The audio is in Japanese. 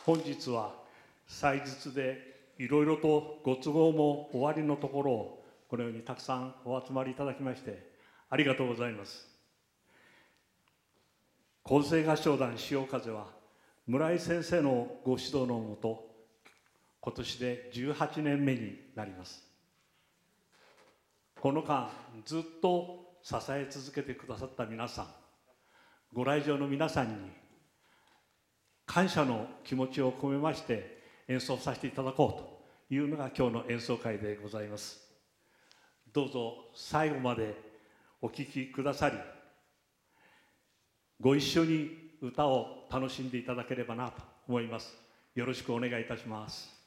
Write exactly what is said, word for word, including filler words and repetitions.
本日は祭日でいろいろとご都合もおありのところをこのようにたくさんお集まりいただきましてありがとうございます。混声合唱団潮風は村井先生のご指導のもと今年でじゅうはちねんめになります。この間ずっと支え続けてくださった皆さん、ご来場の皆さんに感謝の気持ちを込めまして演奏させていただこうというのが今日の演奏会でございます。どうぞ最後までお聴きくださり、ご一緒に歌を楽しんでいただければなと思います。よろしくお願いいたします。